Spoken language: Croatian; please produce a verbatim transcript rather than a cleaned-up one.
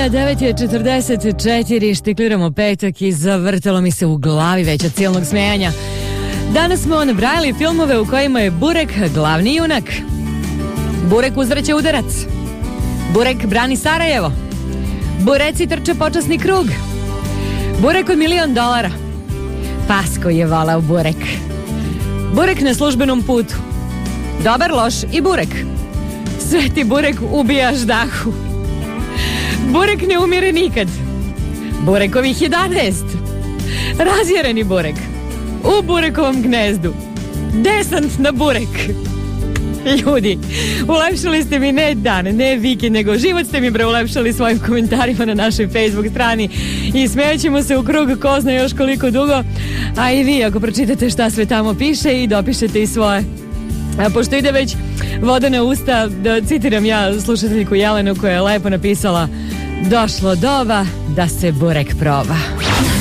je, devet je četrdeset četiri, štikliramo petak i zavrtalo mi se u glavi već od silnog smejanja. Danas smo nabrajali filmove u kojima je Burek glavni junak. Burek uzvraća udarac. Burek brani Sarajevo. Bureci trče počasni krug. Burek od milion dolara. Pas koji je volao Burek. Burek na službenom putu. Dobar, loš i Burek. Sveti Burek ubija ždahu. Burek ne umire nikad. Burekovih jedanaest. Razjereni Burek. U Burekovom gnezdu. Desant na Burek. Ljudi, ulepšali ste mi ne dan, ne vikend, nego život ste mi bre ulepšali svojim komentarima na našoj Facebook strani i smećemo se u krug ko zna još koliko dugo, a i vi ako pročitate šta sve tamo piše i dopišete i svoje. A pošto ide već voda na usta, da citiram ja slušateljku Jelenu koja je lepo napisala: došlo doba da se Burek proba.